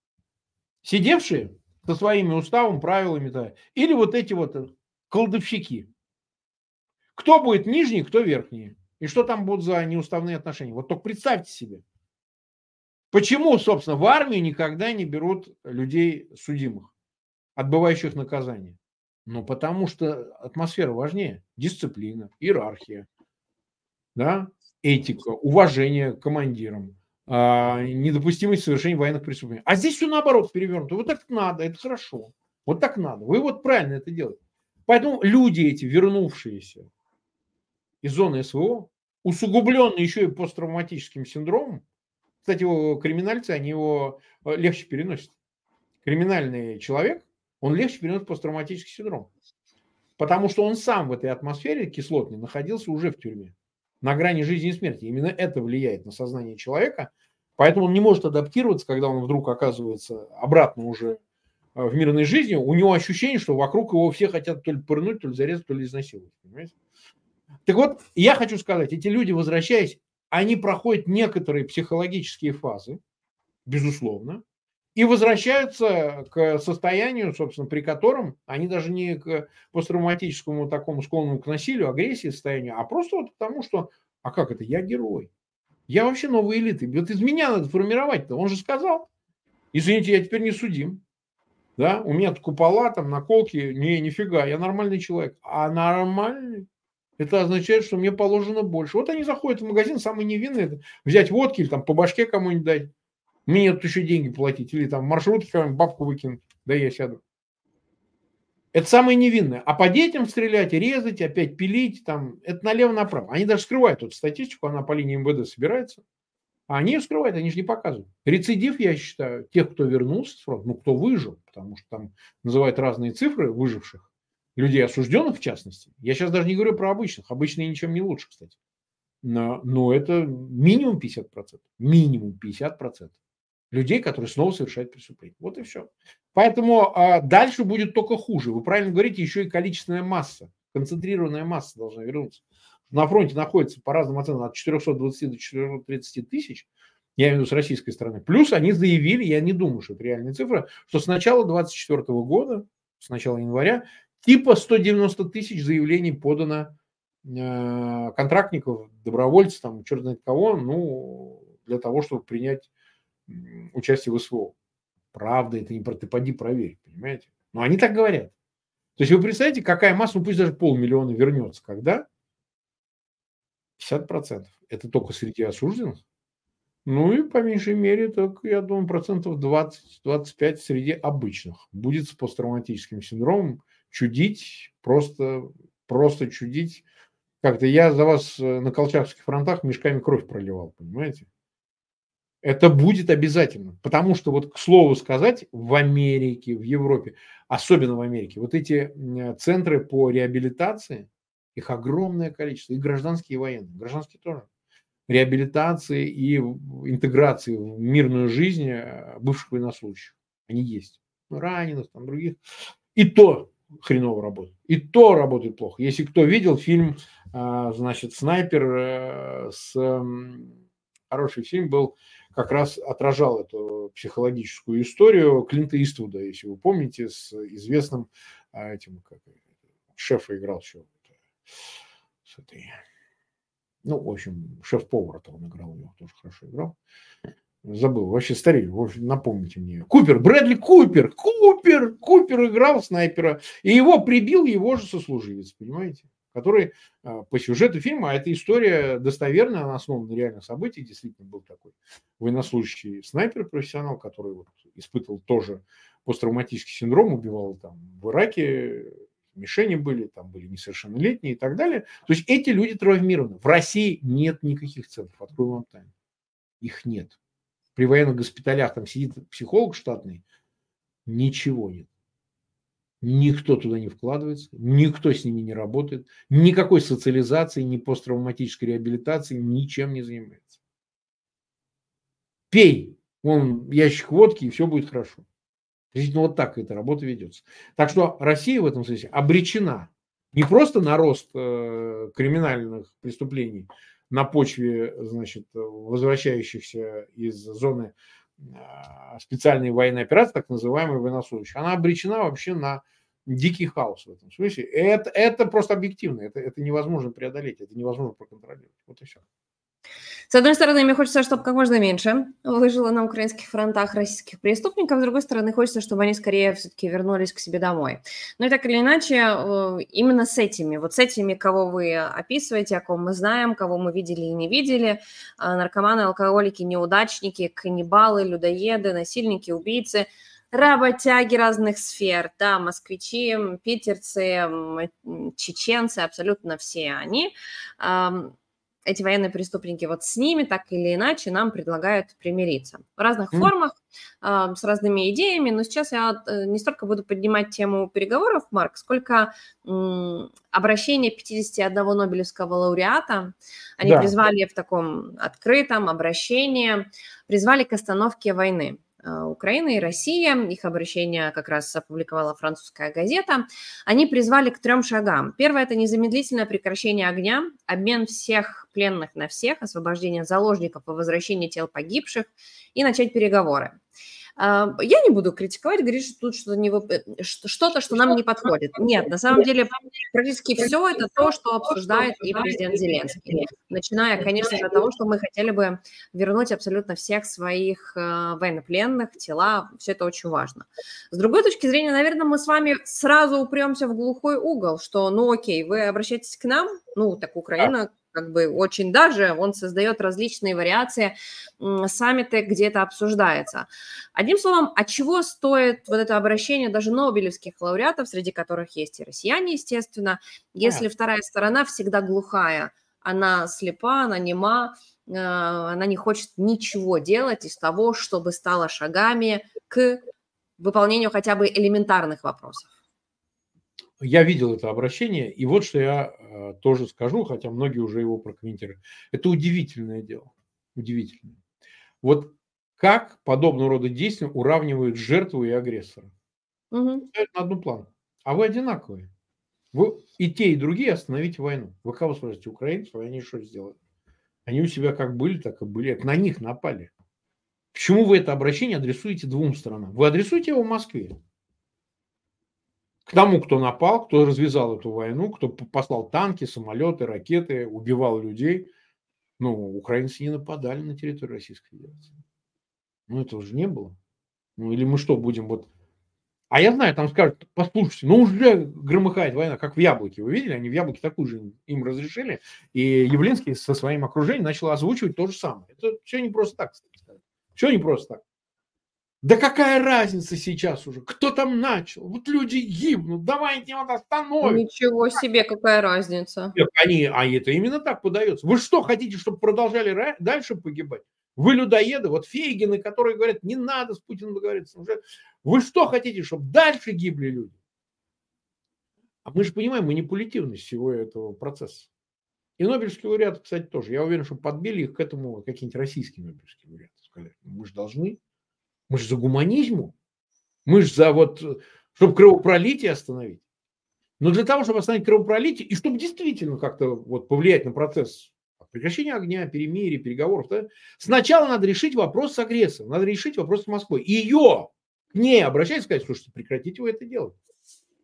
Сидевшие со своими уставом, правилами, да, или вот эти вот колдовщики? Кто будет нижний, кто верхний? И что там будут за неуставные отношения? Вот только представьте себе. Почему, собственно, в армию никогда не берут людей судимых, отбывающих наказание? Ну, потому что атмосфера важнее. Дисциплина, иерархия, да, этика, уважение к командирам, а, недопустимость совершения военных преступлений. А здесь все наоборот перевернуто. Вот так надо, это хорошо. Вот так надо. Вы вот правильно это делаете. Поэтому люди эти, вернувшиеся из зоны СВО, усугубленные еще и посттравматическим синдромом, кстати, его криминальцы, они его легче переносят. Криминальный человек, он легче переносит посттравматический синдром. Потому что он сам в этой атмосфере кислотной находился уже в тюрьме. На грани жизни и смерти. Именно это влияет на сознание человека. Поэтому он не может адаптироваться, когда он вдруг оказывается обратно уже в мирной жизни. У него ощущение, что вокруг его все хотят то ли пырнуть, то ли зарезать, то ли изнасиловать. Понимаете? Так вот, я хочу сказать, эти люди, возвращаясь, они проходят некоторые психологические фазы, безусловно, и возвращаются к состоянию, собственно, при котором они даже не к посттравматическому такому склонному к насилию, агрессии состоянию, а просто вот к тому, что, а как это, я герой. Я вообще новая элита. Вот из меня надо формировать-то. Он же сказал, извините, я теперь не судим. Да, у меня купола, там, наколки, не, нифига, я нормальный человек. А нормальный? Это означает, что мне положено больше. Вот они заходят в магазин, самые невинные, взять водки или там по башке кому-нибудь дать. Мне тут еще деньги платить. Или там маршрутки кому-нибудь бабку выкинуть. Да я сяду. Это самое невинное. А по детям стрелять, резать, опять пилить, там, это налево-направо. Они даже скрывают эту статистику, она по линии МВД собирается. А они ее скрывают, они же не показывают. Рецидив, я считаю, тех, кто вернулся с фронта, ну, кто выжил, потому что там называют разные цифры выживших. Людей, осужденных в частности. Я сейчас даже не говорю про обычных. Обычные ничем не лучше, кстати. Но, но это минимум пятьдесят процентов. Минимум пятьдесят процентов. Людей, которые снова совершают преступление. Вот и все. Поэтому а, дальше будет только хуже. Вы правильно говорите, еще и количественная масса. Концентрированная масса должна вернуться. На фронте находится, по разным оценкам, от четырехсот двадцати до четырехсот тридцати тысяч. Я имею в виду с российской стороны. Плюс они заявили, я не думаю, что это реальная цифра, что с начала двадцать четвёртого года, с начала января, типа сто девяносто тысяч заявлений подано э, контрактников, добровольцев, там, черт знает кого, ну, для того, чтобы принять э, участие в СВО. Правда, это не про ты поди проверь, понимаете? Но они так говорят. То есть вы представляете, какая масса, ну пусть даже полмиллиона вернется, когда? пятьдесят процентов. Это только среди осужденных. Ну и по меньшей мере, так, я думаю, процентов двадцать-двадцать пять среди обычных. Будет с посттравматическим синдромом чудить, просто, просто чудить. Как-то я за вас на колчакских фронтах мешками кровь проливал, понимаете? Это будет обязательно. Потому что, вот к слову сказать, в Америке, в Европе, особенно в Америке, вот эти центры по реабилитации, их огромное количество, и гражданские, и военные. Гражданские тоже. Реабилитации и интеграции в мирную жизнь бывших военнослужащих. Они есть. Раненых, там других. И то хреново работает. И то работает плохо. Если кто видел фильм, значит, «Снайпер», с... хороший фильм был, как раз отражал эту психологическую историю Клинта Иствуда, если вы помните, с известным этим, как, шефа играл еще. С этой... Ну, в общем, шеф-повара-то он играл, его тоже хорошо играл. Забыл, вообще старик, в общем, напомните мне. Купер, Брэдли Купер, Купер, Купер играл снайпера, и его прибил его же сослуживец, понимаете? Который по сюжету фильма, а эта история достоверная, она основана на реальных событиях, действительно был такой военнослужащий снайпер-профессионал, который вот испытывал тоже посттравматический синдром, убивал там в Ираке, мишени были, там были несовершеннолетние и так далее. То есть эти люди травмированы. В России нет никаких центров, открою вам тайну. Их нет. При военных госпиталях там сидит психолог штатный, ничего нет. Никто туда не вкладывается, никто с ними не работает, никакой социализации, ни посттравматической реабилитации, ничем не занимается. Пей, вон ящик водки, и все будет хорошо. Действительно, вот так эта работа ведется. Так что Россия в этом смысле обречена не просто на рост э, криминальных преступлений на почве, значит, возвращающихся из зоны э, специальной военной операции, так называемой военнослужащих, она обречена вообще на дикий хаос в этом смысле. Это, это просто объективно, это, это невозможно преодолеть, это невозможно проконтролировать. Вот и все. С одной стороны, мне хочется, чтобы как можно меньше выжило на украинских фронтах российских преступников, с другой стороны, хочется, чтобы они скорее все-таки вернулись к себе домой. Но и так или иначе, именно с этими, вот с этими, кого вы описываете, о ком мы знаем, кого мы видели и не видели, наркоманы, алкоголики, неудачники, каннибалы, людоеды, насильники, убийцы, работяги разных сфер, да, москвичи, питерцы, чеченцы, абсолютно все они, эти военные преступники, вот с ними так или иначе нам предлагают примириться в разных mm. формах, э, с разными идеями, но сейчас я не столько буду поднимать тему переговоров, Марк, сколько э, обращение пятидесяти одного Нобелевского лауреата, они да. призвали в таком открытом обращении, призвали к остановке войны. Украина и Россия, их обращение как раз опубликовала французская газета, они призвали к трем шагам. Первое – это незамедлительное прекращение огня, обмен всех пленных на всех, освобождение заложников и возвращение тел погибших и начать переговоры. Я не буду критиковать, говорить, что тут что-то, не вып... что-то, что нам не подходит. Нет, на самом деле практически все это то, что обсуждает и президент Зеленский. Начиная, конечно же, от того, что мы хотели бы вернуть абсолютно всех своих военнопленных, тела. Все это очень важно. С другой точки зрения, наверное, мы с вами сразу упремся в глухой угол, что, ну окей, вы обращаетесь к нам, ну так Украина... как бы очень даже, он создает различные вариации, саммиты, где это обсуждается. Одним словом, от чего стоит вот это обращение даже нобелевских лауреатов, среди которых есть и россияне, естественно, если а. вторая сторона всегда глухая, она слепа, она нема, она не хочет ничего делать из того, чтобы стало шагами к выполнению хотя бы элементарных вопросов. Я видел это обращение, и вот что я э, тоже скажу, хотя многие уже его прокомментировали. Это удивительное дело. Удивительное. Вот как подобного рода действия уравнивают жертву и агрессора. Угу. На одну планку. А вы одинаковые. Вы и те, и другие остановите войну. Вы кого спрашиваете? Украинцев, а они что сделали? Они у себя как были, так и были. Это на них напали. Почему вы это обращение адресуете двум сторонам? Вы адресуете его в Москве. К тому, кто напал, кто развязал эту войну, кто послал танки, самолеты, ракеты, убивал людей. Ну, украинцы не нападали на территорию Российской Федерации. Ну, этого же не было. Ну, или мы что, будем вот... А я знаю, там скажут, послушайте, ну уже громыхает война, как в Яблоке. Вы видели? Они в Яблоке такую же им разрешили. И Явлинский со своим окружением начал озвучивать то же самое. Это все не просто так. Все не просто так. Да какая разница сейчас уже? Кто там начал? Вот люди гибнут, давайте вот остановим. Ничего себе, какая разница. Нет, они, а это именно так подается. Вы что, хотите, чтобы продолжали дальше погибать? Вы людоеды, вот Фейгины, которые говорят, не надо с Путиным договориться. Вы что хотите, чтобы дальше гибли люди? А мы же понимаем манипулятивность всего этого процесса. И Нобелевские лауреаты, кстати, тоже. Я уверен, что подбили их к этому какие-нибудь российские Нобелевские лауреаты. Сказали, мы же должны. Мы же за гуманизм, мы же за вот, чтобы кровопролитие остановить. Но для того, чтобы остановить кровопролитие, и чтобы действительно как-то вот повлиять на процесс прекращения огня, перемирия, переговоров, да, сначала надо решить вопрос с агрессором, надо решить вопрос с Москвой. Ее к ней обращаться и сказать, слушайте, прекратите вы это делать.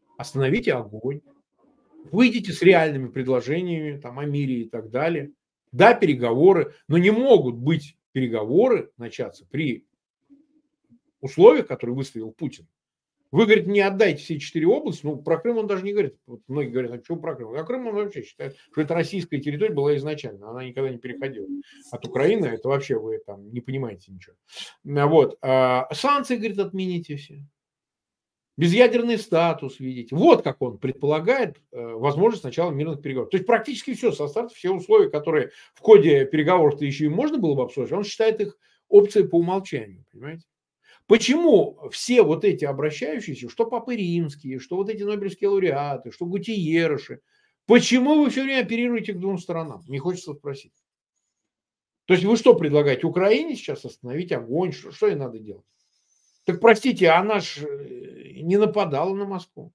Остановите огонь. Выйдите с реальными предложениями там, о мире и так далее. Да, переговоры, но не могут быть переговоры начаться при условиях, которые выставил Путин. Вы, говорит, не отдайте все четыре области. Ну, про Крым он даже не говорит. Вот многие говорят, а что про Крым? А Крым он вообще считает, что это российская территория была изначально. Она никогда не переходила. От Украины это вообще вы там не понимаете ничего. Вот. А санкции, говорит, отмените все. Безъядерный статус, видите. Вот как он предполагает возможность начала мирных переговоров. То есть практически все, со старта все условия, которые в ходе переговоров-то еще и можно было бы обсуждать, он считает их опцией по умолчанию. Понимаете? Почему все вот эти обращающиеся, что папы римские, что вот эти нобелевские лауреаты, что Гутиерыши, почему вы все время оперируете к двум сторонам? Мне хочется спросить. То есть вы что предлагаете? Украине сейчас остановить огонь? Что, что ей надо делать? Так простите, она ж не нападала на Москву.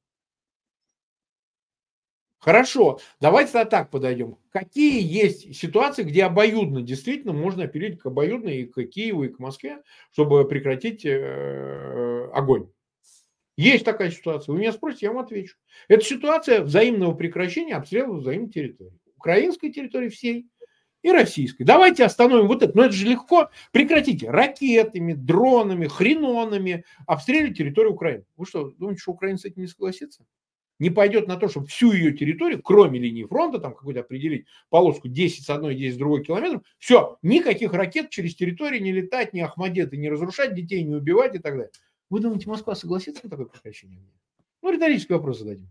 Хорошо, давайте тогда так подойдем. Какие есть ситуации, где обоюдно действительно можно апеллировать к обоюдно и к Киеву, и к Москве, чтобы прекратить э, огонь? Есть такая ситуация. Вы меня спросите, я вам отвечу. Это ситуация взаимного прекращения обстрелов взаимной территории. Украинской территории всей и российской. Давайте остановим вот это. Но это же легко. Прекратите ракетами, дронами, хренонами обстреливать территорию Украины. Вы что, думаете, что Украина с этим не согласится? Не пойдет на то, чтобы всю ее территорию, кроме линии фронта, там какую-то определить полоску десять с одной, десять с другой километров, все, никаких ракет через территорию не летать, ни Ахмадеты не разрушать, детей не убивать и так далее. Вы думаете, Москва согласится на такое прекращение? Ну, риторический вопрос зададим.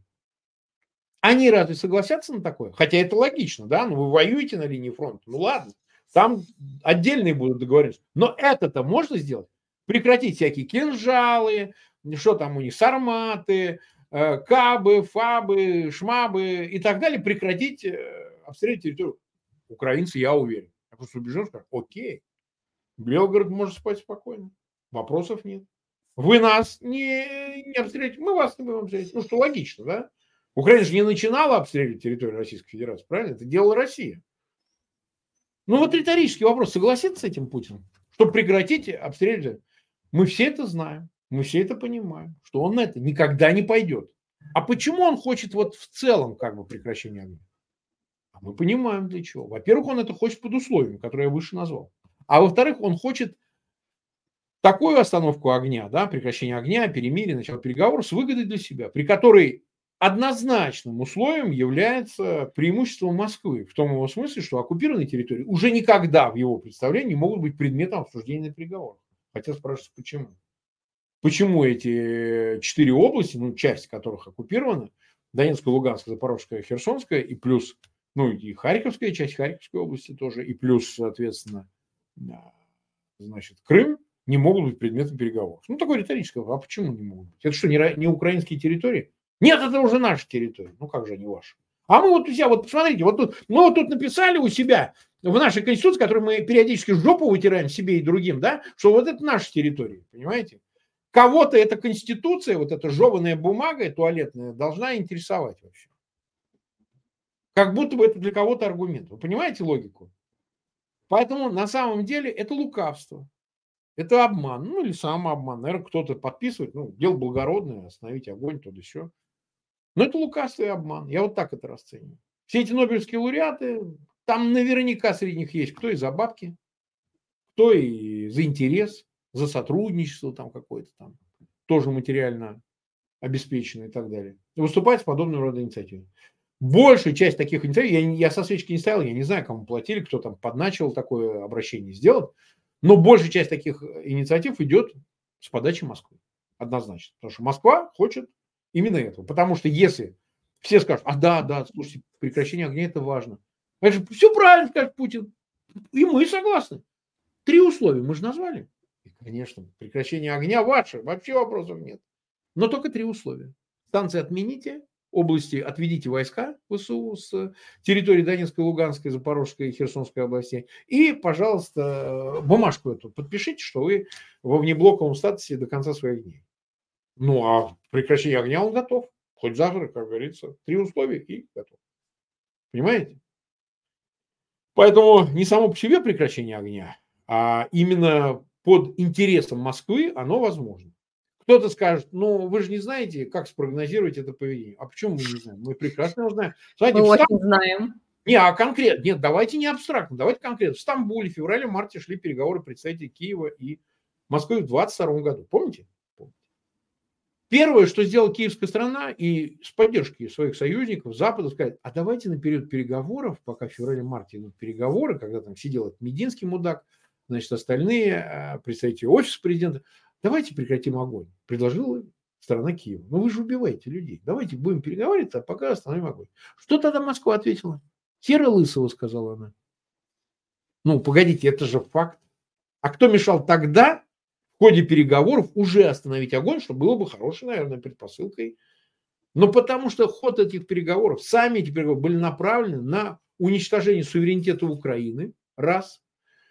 Они разве согласятся на такое? Хотя это логично, да, ну вы воюете на линии фронта, ну ладно, там отдельные будут договоренности. Но это-то можно сделать? Прекратить всякие кинжалы, что там у них, сарматы, кабы, фабы, шмабы и так далее, прекратить обстрелять территорию. Украинцы, я уверен. Я просто убежден, что окей, Белгород может спать спокойно. Вопросов нет. Вы нас не, не обстреляете, мы вас не будем обстрелять. Ну, что логично, да? Украина же не начинала обстреливать территорию Российской Федерации, правильно? Это делала Россия. Ну, вот риторический вопрос. Согласится с этим Путин? Чтобы прекратить обстреливать? Мы все это знаем. Мы все это понимаем, что он на это никогда не пойдет. А почему он хочет вот в целом как бы прекращения огня? А мы понимаем для чего. Во-первых, он это хочет под условиями, которые я выше назвал. А во-вторых, он хочет такую остановку огня, да, прекращение огня, перемирие, начало переговоров с выгодой для себя, при которой однозначным условием является преимущество Москвы. В том его смысле, что оккупированные территории уже никогда в его представлении не могут быть предметом обсуждения на переговорах. Хотя спрашивается, почему? Почему эти четыре области, ну, часть которых оккупирована, Донецкая, Луганская, Запорожская, Херсонская, и плюс, ну, и Харьковская часть Харьковской области тоже, и плюс, соответственно, значит, Крым, не могут быть предметом переговоров. Ну, такой риторический вопрос. А почему не могут быть? Это что, не, не украинские территории? Нет, это уже наши территории. Ну, как же они ваши? А мы вот у себя, вот посмотрите, вот тут, мы вот тут написали у себя в нашей Конституции, которую мы периодически жопу вытираем себе и другим, да, что вот это наши территории, понимаете? Кого-то эта Конституция, вот эта жеваная бумага туалетная, должна интересовать вообще. Как будто бы это для кого-то аргумент. Вы понимаете логику? Поэтому на самом деле это лукавство. Это обман, ну или самообман. Наверное, кто-то подписывает, ну, дело благородное, остановить огонь, то да сё. Но это лукавство и обман. Я вот так это расцениваю. Все эти нобелевские лауреаты, там наверняка среди них есть кто и за бабки, кто и за интерес, за сотрудничество там какое-то там, тоже материально обеспеченное и так далее. И выступать с подобного рода инициативой. Большая часть таких инициатив, я, я со свечки не ставил, я не знаю, кому платили, кто там подначивал такое обращение сделать, но большая часть таких инициатив идет с подачи Москвы. Однозначно. Потому что Москва хочет именно этого. Потому что если все скажут, а да, да, слушайте, прекращение огня это важно. Это же все правильно скажет Путин. И мы согласны. Три условия мы же назвали. И, конечно, прекращение огня ваше, вообще вопросов нет. Но только три условия. Станции отмените, области отведите войска ВСУ с территории Донецкой, Луганской, Запорожской и Херсонской областей. И, пожалуйста, бумажку эту подпишите, что вы во внеблоковом статусе до конца своих дней. Ну, а прекращение огня он готов. Хоть завтра, как говорится, три условия и готов. Понимаете? Поэтому не само по себе прекращение огня, а именно под интересом Москвы оно возможно. Кто-то скажет, ну, вы же не знаете, как спрогнозировать это поведение. А почему мы не знаем? Мы прекрасно его знаем. Знаете, мы встал... очень знаем. Не, а конкретно, нет, давайте не абстрактно, давайте конкретно. В Стамбуле в феврале-марте шли переговоры представителей Киева и Москвы в двадцать втором году. Помните? Первое, что сделала киевская страна и с поддержки своих союзников, Запада, сказать, а давайте на период переговоров, пока в феврале-марте идут переговоры, когда там сидел этот Мединский мудак, значит, остальные представители офиса президента, давайте прекратим огонь. Предложила страна Киева. Ну вы же убиваете людей. Давайте будем переговаривать, а пока остановим огонь. Что тогда Москва ответила? Хера лысого, сказала она. Ну, погодите, это же факт. А кто мешал тогда в ходе переговоров уже остановить огонь, что было бы хорошей, наверное, предпосылкой. Но потому что ход этих переговоров, сами эти переговоры были направлены на уничтожение суверенитета Украины, раз,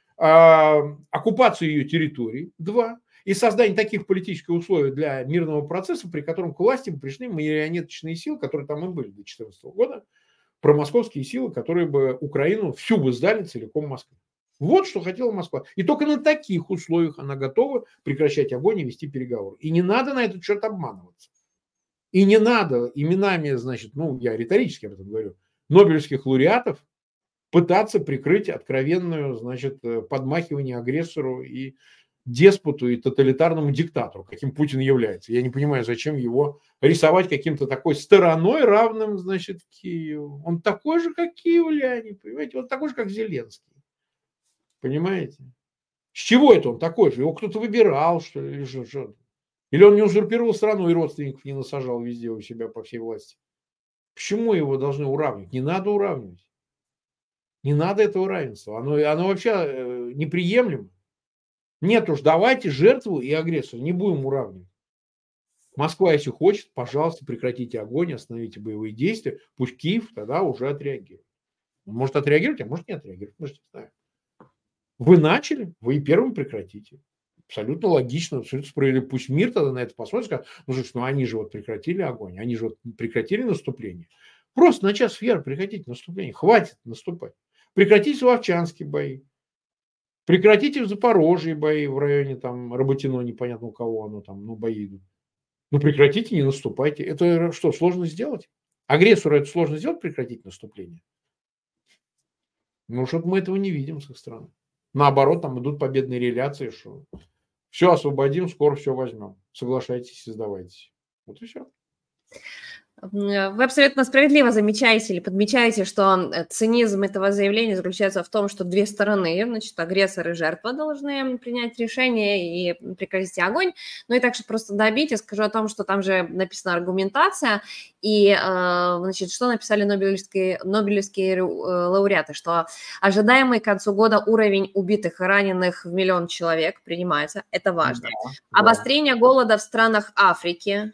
а, оккупацию ее территорий, два, и создание таких политических условий для мирного процесса, при котором к власти пришли марионеточные силы, которые там и были до две тысячи четырнадцатого года, промосковские силы, которые бы Украину всю бы сдали целиком Москве. Вот что хотела Москва. И только на таких условиях она готова прекращать огонь и вести переговоры. И не надо на этот счет обманываться. И не надо именами, значит, ну, я риторически об этом говорю, нобелевских лауреатов пытаться прикрыть откровенную, значит, подмахивание агрессору и деспоту и тоталитарному диктатору, каким Путин является. Я не понимаю, зачем его рисовать каким-то такой стороной, равным, значит, Киеву. Он такой же, как киевляне, понимаете? Он такой же, как Зеленский. Понимаете? С чего это он такой же? Его кто-то выбирал, что ли? Или, что, что? Или он не узурпировал страну и родственников не насажал везде у себя по всей власти? Почему его должны уравнивать? Не надо уравнивать. Не надо этого равенства. Оно, оно вообще э, неприемлемо. Нет уж, давайте жертву и агрессора не будем уравнивать. Москва, если хочет, пожалуйста, прекратите огонь, остановите боевые действия. Пусть Киев тогда уже отреагирует. Он может отреагировать, а может не отреагировать. Мы же не знаем. Вы начали, вы и первым прекратите. Абсолютно логично, абсолютно справедливо. Пусть мир тогда на это посмотрит, скажет, ну что, ну они же вот прекратили огонь, они же вот прекратили наступление. Просто на час вверх прекратите наступление. Хватит наступать. Прекратите вовчанские бои. Прекратите в Запорожье бои в районе там Работино, непонятно у кого оно там, ну бои идут. Ну прекратите, не наступайте. Это что, сложно сделать? Агрессору это сложно сделать, прекратить наступление? Ну что-то мы этого не видим с их стороны. Наоборот, там идут победные реляции, что все освободим, скоро все возьмем. Соглашайтесь и сдавайтесь. Вот и все. Вы абсолютно справедливо замечаете или подмечаете, что цинизм этого заявления заключается в том, что две стороны, значит, агрессор и жертва должны принять решение и прекратить огонь. Ну и также просто добить, я скажу о том, что там же написана аргументация, и, значит, что написали нобелевские, нобелевские лауреаты, что ожидаемый к концу года уровень убитых и раненых в миллион человек принимается, это важно. Да, обострение да. голода в странах Африки.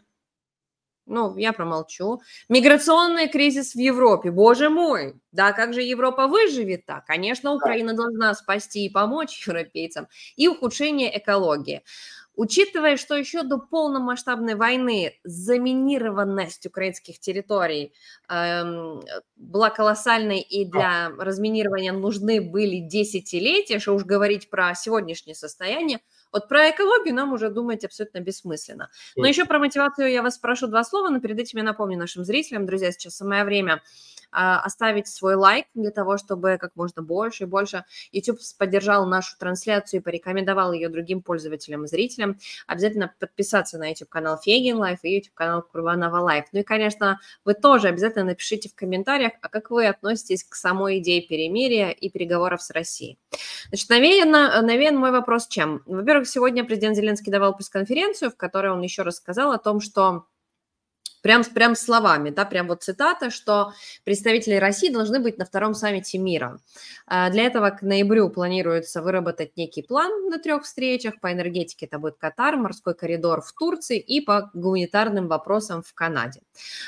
Ну, я промолчу. Миграционный кризис в Европе. Боже мой, да как же Европа выживет-то? Конечно, Украина должна спасти и помочь европейцам. И ухудшение экологии. Учитывая, что еще до полномасштабной войны заминированность украинских территорий эм, была колоссальной и для разминирования нужны были десятилетия, что уж говорить про сегодняшнее состояние, вот про экологию нам уже думать абсолютно бессмысленно. Но еще про мотивацию я вас спрошу два слова, но перед этим я напомню нашим зрителям, друзья, сейчас самое время а, оставить свой лайк для того, чтобы как можно больше и больше YouTube поддержал нашу трансляцию и порекомендовал ее другим пользователям и зрителям. Обязательно подписаться на YouTube-канал Фейгин Лайф и YouTube-канал Курбанова Лайф. Ну и, конечно, вы тоже обязательно напишите в комментариях, а как вы относитесь к самой идее перемирия и переговоров с Россией. Значит, навеян, навеян мой вопрос чем? Во-первых, сегодня президент Зеленский давал пресс-конференцию, в которой он еще раз сказал о том, что прям, прям словами, да, прям вот цитата, что представители России должны быть на втором саммите мира. Для этого к ноябрю планируется выработать некий план на трех встречах. По энергетике это будет Катар, морской коридор в Турции и по гуманитарным вопросам в Канаде.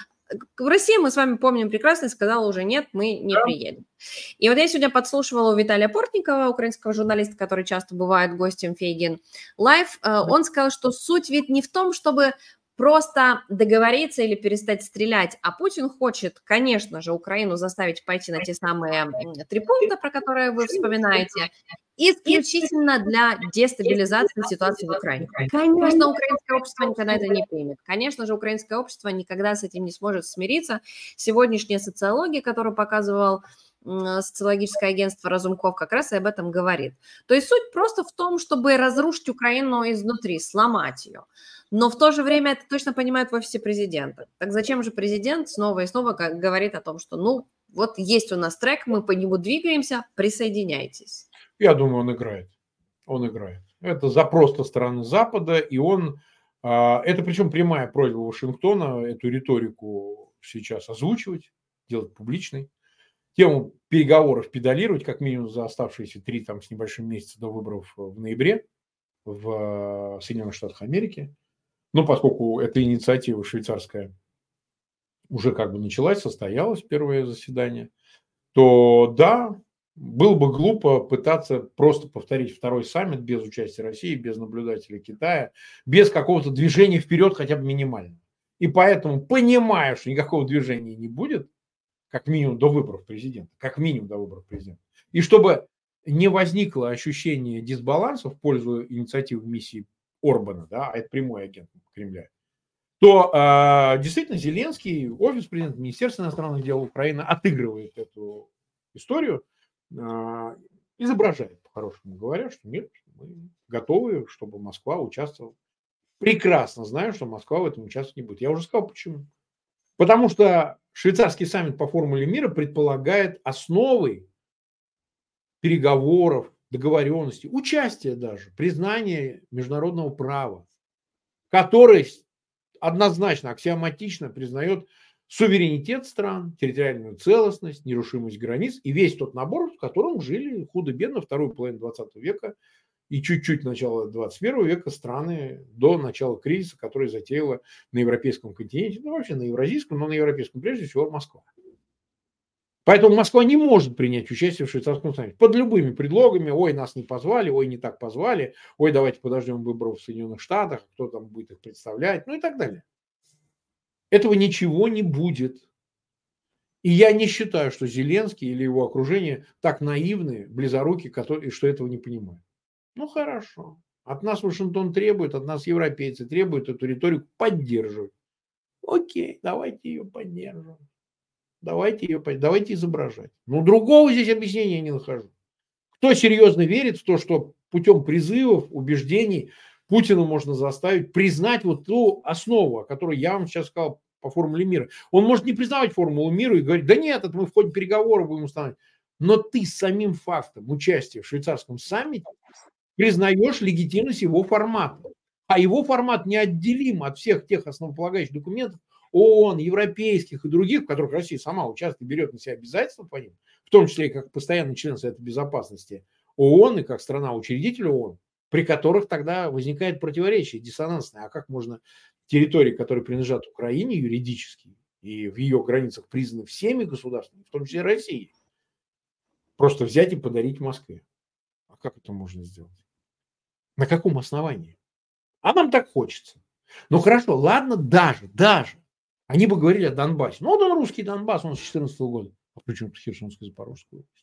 В России, мы с вами помним прекрасно, сказала уже нет, мы не да. приедем. И вот я сегодня подслушивала у Виталия Портникова, украинского журналиста, который часто бывает гостем Фейгин Лайф. Он сказал, что суть ведь не в том, чтобы просто договориться или перестать стрелять, а Путин хочет, конечно же, Украину заставить пойти на те самые три пункта, про которые вы вспоминаете, исключительно для дестабилизации ситуации в Украине. Конечно, украинское общество никогда это не примет. Конечно же, украинское общество никогда с этим не сможет смириться. Сегодняшняя социология, которую показывал социологическое агентство Разумков как раз и об этом говорит. То есть суть просто в том, чтобы разрушить Украину изнутри, сломать ее. Но в то же время это точно понимают в офисе президента. Так зачем же президент снова и снова говорит о том, что ну вот есть у нас трек, мы по нему двигаемся, присоединяйтесь? Я думаю, он играет. Он играет. Это запрос со стороны Запада, и он... Это причем прямая просьба Вашингтона эту риторику сейчас озвучивать, делать публичной. Тему переговоров педалировать, как минимум за оставшиеся три там, с небольшим месяца до выборов в ноябре в Соединенных Штатах Америки. Ну, поскольку эта инициатива швейцарская уже как бы началась, состоялось первое заседание, то да, было бы глупо пытаться просто повторить второй саммит без участия России, без наблюдателей Китая, без какого-то движения вперед хотя бы минимально. И поэтому, понимая, что никакого движения не будет, как минимум до выборов президента, как минимум до выборов президента, и чтобы не возникло ощущение дисбаланса в пользу инициативы миссии Орбана, да, а это прямой агент Кремля, то э, действительно Зеленский, офис президента, Министерство иностранных дел Украины отыгрывает эту историю, э, изображает, по-хорошему говоря, что нет, мы готовы, чтобы Москва участвовала. Прекрасно знаю, что Москва в этом участвовать не будет. Я уже сказал, почему. Потому что швейцарский саммит по формуле мира предполагает основой переговоров, договоренности, участия даже, признания международного права, который однозначно, аксиоматично признает суверенитет стран, территориальную целостность, нерушимость границ и весь тот набор, в котором жили худо-бедно вторую половину двадцатого века и чуть-чуть начала двадцать первого века страны до начала кризиса, который затеяла на европейском континенте, ну вообще на евразийском, но на европейском прежде всего Москва. Поэтому Москва не может принять участие в швейцарском саммите под любыми предлогами. Ой, нас не позвали, ой, не так позвали, ой, давайте подождем выборов в Соединенных Штатах, кто там будет их представлять, ну и так далее. Этого ничего не будет. И я не считаю, что Зеленский или его окружение так наивны, близоруки, которые, что этого не понимают. Ну хорошо. От нас Вашингтон требует, от нас европейцы требуют эту риторику поддерживать. Окей, давайте ее поддержим. Давайте ее, давайте изображать. Но другого здесь объяснения я не нахожу. Кто серьезно верит в то, что путем призывов, убеждений Путина можно заставить признать вот ту основу, о которой я вам сейчас сказал по формуле мира. Он может не признавать формулу мира и говорить, да нет, это мы в ходе переговоров будем устанавливать. Но ты самим фактом участия в швейцарском саммите признаешь легитимность его формата. А его формат неотделим от всех тех основополагающих документов ООН, европейских и других, в которых Россия сама участвует и берет на себя обязательства по ним, в том числе и как постоянный член Совета Безопасности ООН и как страна-учредитель ООН, при которых тогда возникает противоречие диссонансное. А как можно территории, которые принадлежат Украине юридически и в ее границах признаны всеми государствами, в том числе Россией, просто взять и подарить Москве? А как это можно сделать? На каком основании? А нам так хочется. Ну хорошо, ладно, даже, даже. Они бы говорили о Донбассе. Ну, вот он русский Донбасс, он с четырнадцатого года. А при чем тут Херсонская и Запорожская область?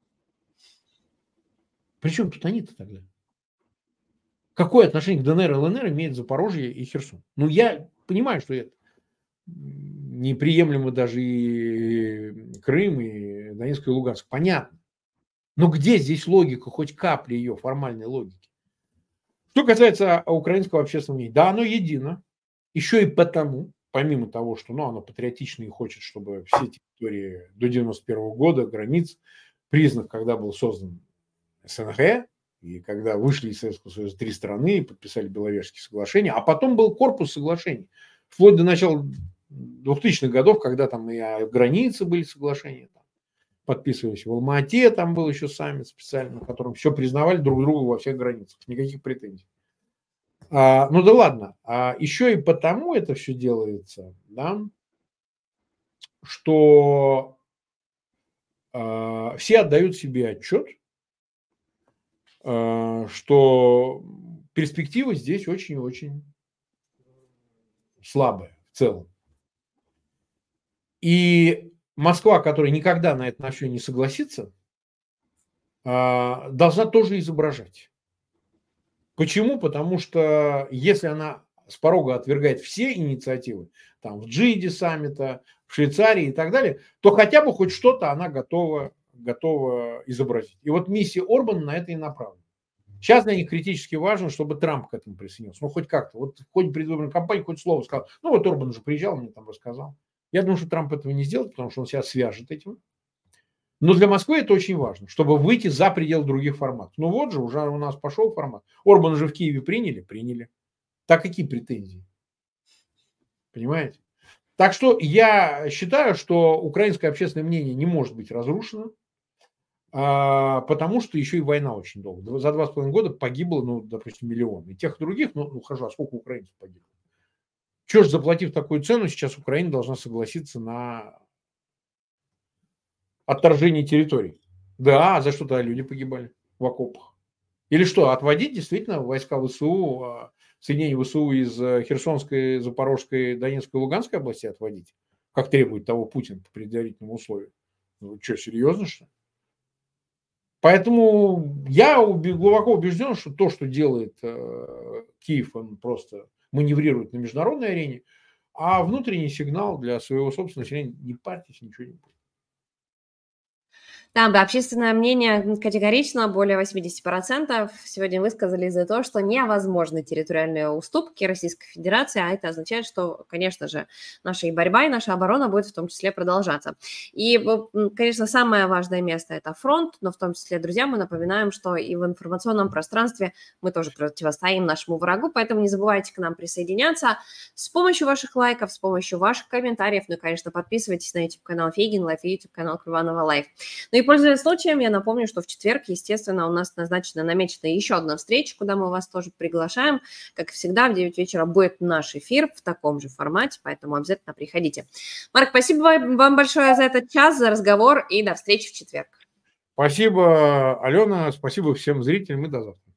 При чем тут они-то тогда? Какое отношение к ДНР и ЛНР имеет Запорожье и Херсон? Ну, я понимаю, что это неприемлемо даже и Крым, и Донецк, и Луганск. Понятно. Но где здесь логика, хоть капли ее формальной логики? Что касается украинского общественного мнения, да, оно едино. Еще и потому, помимо того, что ну, оно патриотично и хочет, чтобы все территории до девяносто первого года, границ, признак, когда был создан СНГ, и когда вышли из Советского Союза три страны и подписали Беловежские соглашения, а потом был корпус соглашений, вплоть до начала двухтысячных годов, когда там и о границе были соглашения, там, подписывались в Алма-Ате, там был еще саммит специально, на котором все признавали друг друга во всех границах, никаких претензий. А, ну да ладно, а еще и потому это все делается, да, что а, все отдают себе отчет, а, что перспектива здесь очень-очень слабая в целом. И Москва, которая никогда на это вообще не согласится, а, должна тоже изображать. Почему? Потому что если она с порога отвергает все инициативы, там в Джиде саммита, в Швейцарии и так далее, то хотя бы хоть что-то она готова готова изобразить. И вот миссия Орбана на это и направлена. Сейчас для них критически важно, чтобы Трамп к этому присоединился. Ну, хоть как-то. Вот в ходе предвыборной кампании хоть слово сказал. Ну, вот Орбан же приезжал, мне там рассказал. Я думаю, что Трамп этого не сделает, потому что он себя свяжет этим. Но для Москвы это очень важно, чтобы выйти за пределы других форматов. Ну, вот же, уже у нас пошел формат. Орбана же в Киеве приняли? Приняли. Так какие претензии? Понимаете? Так что я считаю, что украинское общественное мнение не может быть разрушено. Потому что еще и война очень долго. За два с половиной года погибло, ну, допустим, миллион. И тех и других, ну, ну хорошо, а сколько украинцев погибло? Чего ж, заплатив такую цену, сейчас Украина должна согласиться на отторжение территорий? Да, за что тогда люди погибали в окопах? Или что, отводить действительно войска ВСУ, соединения ВСУ из Херсонской, Запорожской, Донецкой и Луганской области отводить? Как требует того Путин по предварительному условию? Ну, что, серьезно, что ли? Поэтому я глубоко убежден, что то, что делает э, Киев, он просто маневрирует на международной арене, а внутренний сигнал для своего собственного населения не партии, ничего не будет. Да, да, общественное мнение категорично, более восемьдесят процентов сегодня высказались за то, что невозможны территориальные уступки Российской Федерации, а это означает, что, конечно же, наша и борьба, и наша оборона будет в том числе продолжаться. И, конечно, самое важное место – это фронт, но в том числе, друзья, мы напоминаем, что и в информационном пространстве мы тоже противостоим нашему врагу, поэтому не забывайте к нам присоединяться с помощью ваших лайков, с помощью ваших комментариев, ну и, конечно, подписывайтесь на YouTube-канал Фейгин Лайф и YouTube-канал Курбанова Лайф. Ну и пользуясь случаем, я напомню, что в четверг, естественно, у нас назначена, намечена еще одна встреча, куда мы вас тоже приглашаем. Как всегда, в девять вечера будет наш эфир в таком же формате, поэтому обязательно приходите. Марк, спасибо вам большое за этот час, за разговор, и до встречи в четверг. Спасибо, Алена, спасибо всем зрителям и до завтра.